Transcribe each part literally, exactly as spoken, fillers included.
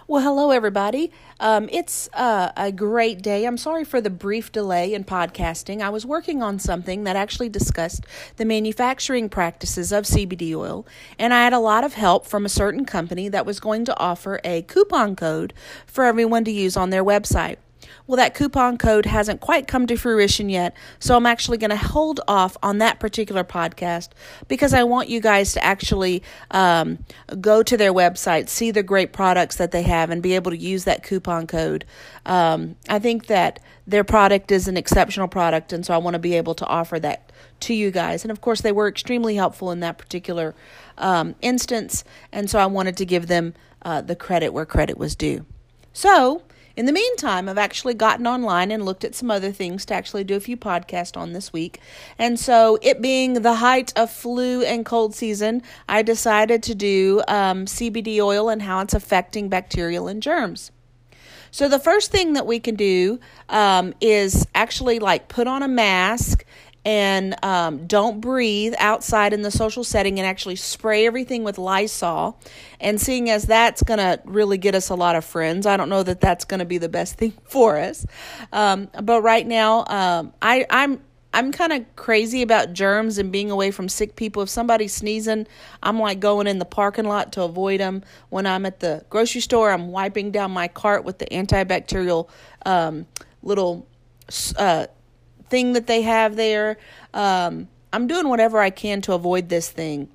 Well, hello, everybody. Um, it's uh, a great day. I'm sorry for the brief delay in podcasting. I was working on something that actually discussed the manufacturing practices of C B D oil, and I had a lot of help from a certain company that was going to offer a coupon code for everyone to use on their website. Well, that coupon code hasn't quite come to fruition yet, so I'm actually going to hold off on that particular podcast because I want you guys to actually um, go to their website, see the great products that they have, and be able to use that coupon code. Um, I think that their product is an exceptional product, and so I want to be able to offer that to you guys. And of course, they were extremely helpful in that particular um, instance, and so I wanted to give them uh, the credit where credit was due. So, in the meantime, I've actually gotten online and looked at some other things to actually do a few podcasts on this week. And so, it being the height of flu and cold season, I decided to do um, C B D oil and how it's affecting bacterial and germs. So, the first thing that we can do um, is actually like put on a mask and um, don't breathe outside in the social setting and actually spray everything with Lysol. And seeing as that's going to really get us a lot of friends, I don't know that that's going to be the best thing for us. Um, but right now, um, I, I'm I'm kind of crazy about germs and being away from sick people. If somebody's sneezing, I'm like going in the parking lot to avoid them. When I'm at the grocery store, I'm wiping down my cart with the antibacterial um, little uh thing that they have there. Um, I'm doing whatever I can to avoid this thing.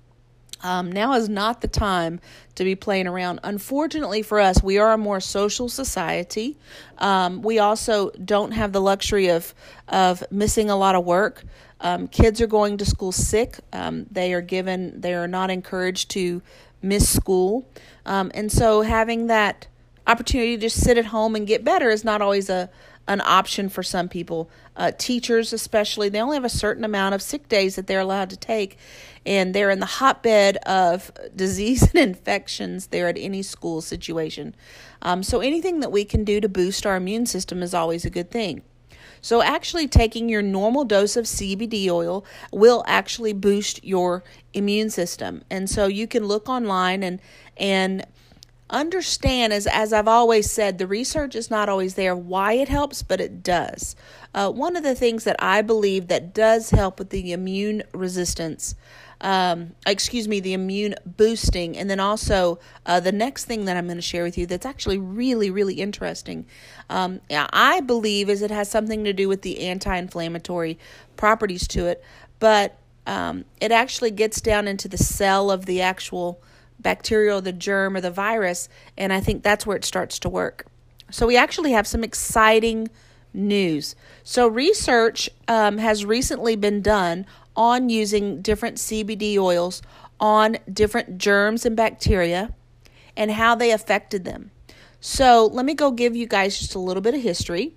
Um, now is not the time to be playing around. Unfortunately for us, we are a more social society. Um, we also don't have the luxury of of missing a lot of work. Um, kids are going to school sick. Um, they are given, they are not encouraged to miss school. Um, and so having that opportunity to just sit at home and get better is not always a an option for some people. Uh, teachers especially, they only have a certain amount of sick days that they're allowed to take, and they're in the hotbed of disease and infections there at any school situation. Um, so anything that we can do to boost our immune system is always a good thing. So actually taking your normal dose of C B D oil will actually boost your immune system. And so you can look online and and understand, as as I've always said, the research is not always there why it helps, but it does. Uh, one of the things that I believe that does help with the immune resistance, um, excuse me, the immune boosting, and then also uh, the next thing that I'm going to share with you that's actually really, really interesting, um, I believe is it has something to do with the anti-inflammatory properties to it, but um, it actually gets down into the cell of the actual bacteria or the germ or the virus, and I think that's where it starts to work. So we actually have some exciting news. So research um, has recently been done on using different C B D oils on different germs and bacteria and how they affected them. So let me go give you guys just a little bit of history.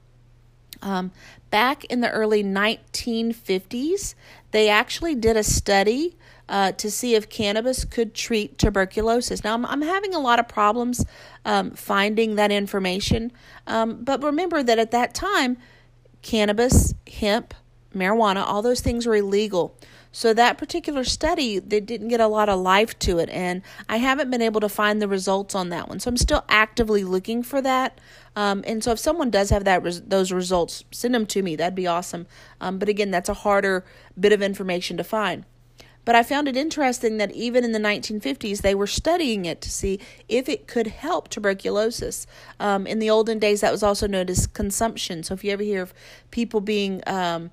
Um, back in the early nineteen fifties, they actually did a study Uh, to see if cannabis could treat tuberculosis. Now, I'm, I'm having a lot of problems um, finding that information, um, but remember that at that time, cannabis, hemp, marijuana, all those things were illegal. So that particular study, they didn't get a lot of life to it, and I haven't been able to find the results on that one. So I'm still actively looking for that. Um, and so if someone does have that res- those results, send them to me. That'd be awesome. Um, but again, that's a harder bit of information to find. But I found it interesting that even in the nineteen fifties, they were studying it to see if it could help tuberculosis. Um, in the olden days, that was also known as consumption. So if you ever hear of people being um,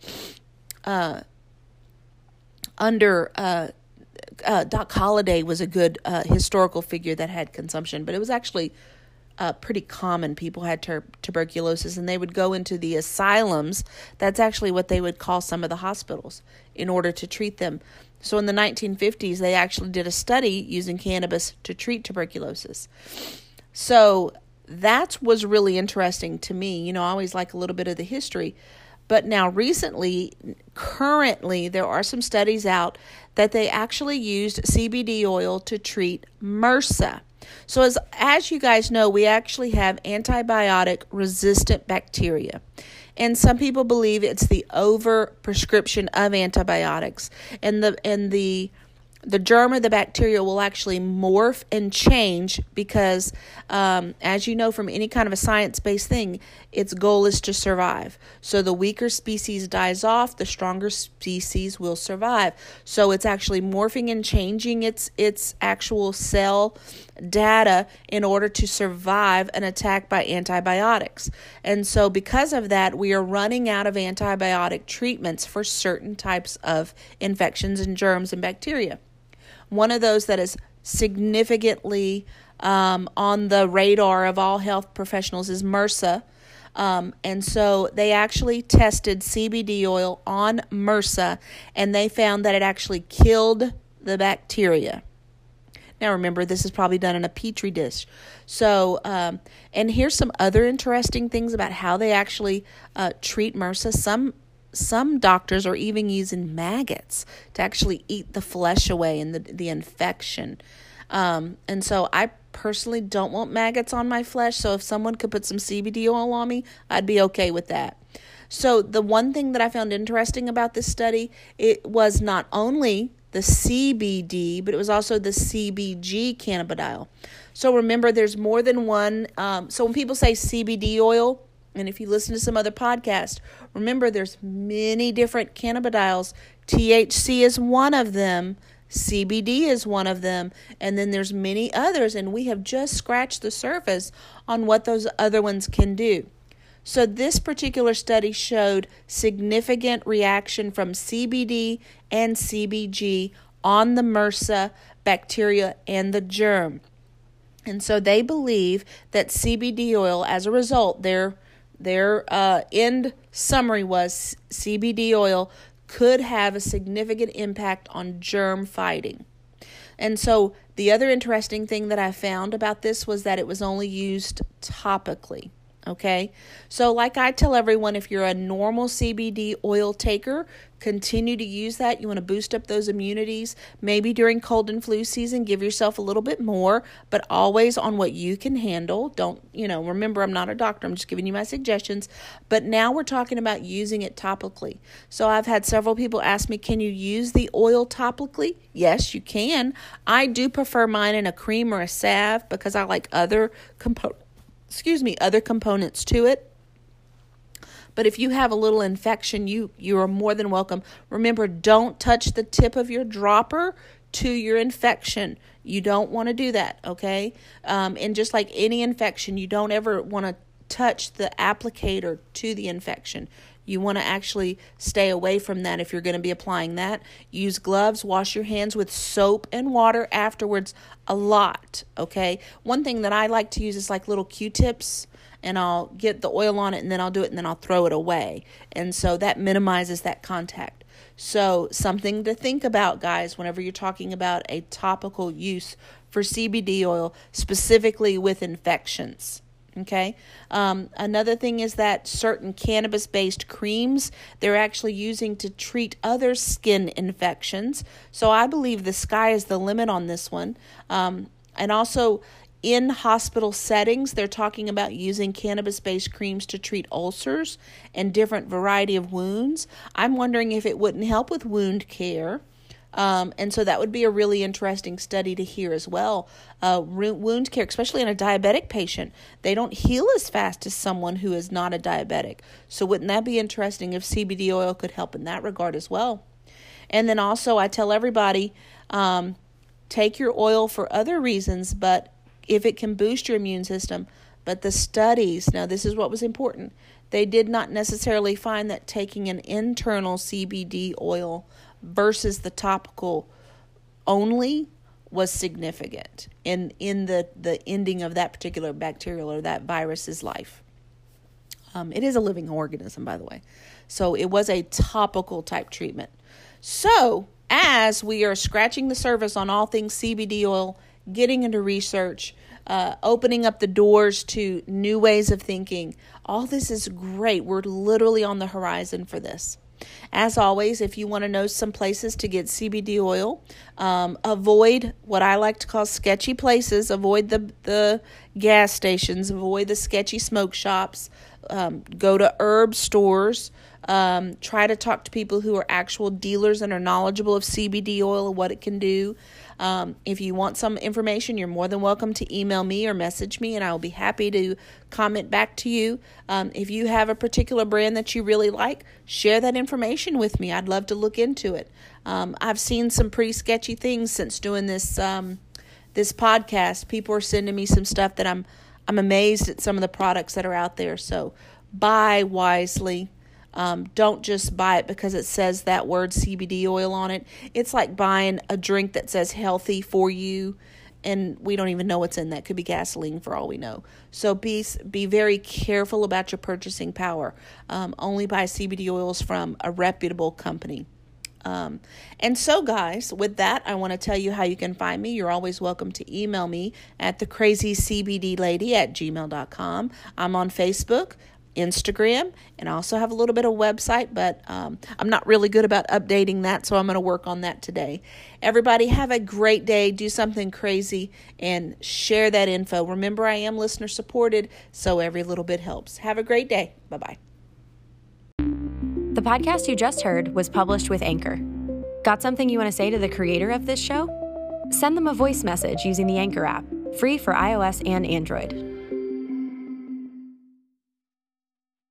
uh, under, uh, uh, Doc Holliday was a good uh, historical figure that had consumption, but it was actually Uh, pretty common. People had ter- tuberculosis, and they would go into the asylums. That's actually what they would call some of the hospitals in order to treat them. So in the nineteen fifties, they actually did a study using cannabis to treat tuberculosis. So that was really interesting to me. You know, I always like a little bit of the history. But now recently, currently, there are some studies out that they actually used C B D oil to treat MRSA. So as as you guys know, we actually have antibiotic-resistant bacteria. And some people believe it's the over prescription of antibiotics and the and the the germ or the bacteria will actually morph and change because, um, as you know from any kind of a science-based thing, its goal is to survive. So the weaker species dies off, the stronger species will survive. So it's actually morphing and changing its its actual cell data in order to survive an attack by antibiotics. And so because of that, we are running out of antibiotic treatments for certain types of infections and germs and bacteria. One of those that is significantly um, on the radar of all health professionals is MRSA. Um, and so they actually tested C B D oil on MRSA, and they found that it actually killed the bacteria. Now, remember, this is probably done in a petri dish. So, um, and here's some other interesting things about how they actually uh, treat MRSA. Some Some doctors are even using maggots to actually eat the flesh away and the, the infection. Um, and so I personally don't want maggots on my flesh. So if someone could put some C B D oil on me, I'd be okay with that. So the one thing that I found interesting about this study, it was not only the C B D, but it was also the C B G cannabidiol. So remember, there's more than one. Um, so when people say C B D oil, and if you listen to some other podcast, remember there's many different cannabidiols. T H C is one of them. C B D is one of them. And then there's many others. And we have just scratched the surface on what those other ones can do. So this particular study showed significant reaction from C B D and C B G on the MRSA bacteria and the germ. And so they believe that C B D oil, as a result, their Their uh, end summary was C B D oil could have a significant impact on germ fighting. And so the other interesting thing that I found about this was that it was only used topically. Okay, so like I tell everyone, if you're a normal C B D oil taker, continue to use that. You want to boost up those immunities. Maybe during cold and flu season, give yourself a little bit more, but always on what you can handle. Don't, you know, remember, I'm not a doctor. I'm just giving you my suggestions. But now we're talking about using it topically. So I've had several people ask me, can you use the oil topically? Yes, you can. I do prefer mine in a cream or a salve because I like other components. excuse me, other components to it. But if you have a little infection, you, you are more than welcome. Remember, don't touch the tip of your dropper to your infection. You don't want to do that, okay? Um, and just like any infection, you don't ever want to touch the applicator to the infection. You want to actually stay away from that if you're going to be applying that. Use gloves, wash your hands with soap and water afterwards a lot, okay? One thing that I like to use is like little Q-tips, and I'll get the oil on it, and then I'll do it, and then I'll throw it away. And so that minimizes that contact. So something to think about, guys, whenever you're talking about a topical use for C B D oil, specifically with infections. Okay. Um, another thing is that certain cannabis-based creams, they're actually using to treat other skin infections. So I believe the sky is the limit on this one. Um, and also in hospital settings, they're talking about using cannabis-based creams to treat ulcers and different variety of wounds. I'm wondering if it wouldn't help with wound care. Um, and so that would be a really interesting study to hear as well. Uh, wound care, especially in a diabetic patient, they don't heal as fast as someone who is not a diabetic. So wouldn't that be interesting if C B D oil could help in that regard as well? And then also I tell everybody, um, take your oil for other reasons, but if it can boost your immune system. But the studies, now this is what was important, they did not necessarily find that taking an internal C B D oil versus the topical only was significant in, in the, the ending of that particular bacterial or that virus's life. Um, it is a living organism, by the way. So it was a topical type treatment. So as we are scratching the surface on all things C B D oil, getting into research, uh, opening up the doors to new ways of thinking, all this is great. We're literally on the horizon for this. As always, if you want to know some places to get C B D oil, um, avoid what I like to call sketchy places. Avoid the, the gas stations. Avoid the sketchy smoke shops. Um, go to herb stores. Um, try to talk to people who are actual dealers and are knowledgeable of C B D oil and what it can do. Um, if you want some information, you're more than welcome to email me or message me, and I will be happy to comment back to you. Um, if you have a particular brand that you really like, share that information with me. I'd love to look into it. Um, I've seen some pretty sketchy things since doing this um, this podcast. People are sending me some stuff that I'm I'm amazed at some of the products that are out there. So buy wisely. Um, don't just buy it because it says that word C B D oil on it. It's like buying a drink that says healthy for you, and we don't even know what's in that. Could be gasoline for all we know. So be be very careful about your purchasing power. Um, only buy C B D oils from a reputable company. Um, and so, guys, with that, I want to tell you how you can find me. You're always welcome to email me at the crazy C B D lady at gmail dot com. I'm on Facebook, Instagram, and I also have a little bit of website, but um, I'm not really good about updating that, so I'm going to work on that today. Everybody have a great day. Do something crazy and share that info. Remember, I am listener supported, so every little bit helps. Have a great day. Bye-bye. The podcast you just heard was published with Anchor. Got something you want to say to the creator of this show? Send them a voice message using the Anchor app, free for iOS and Android.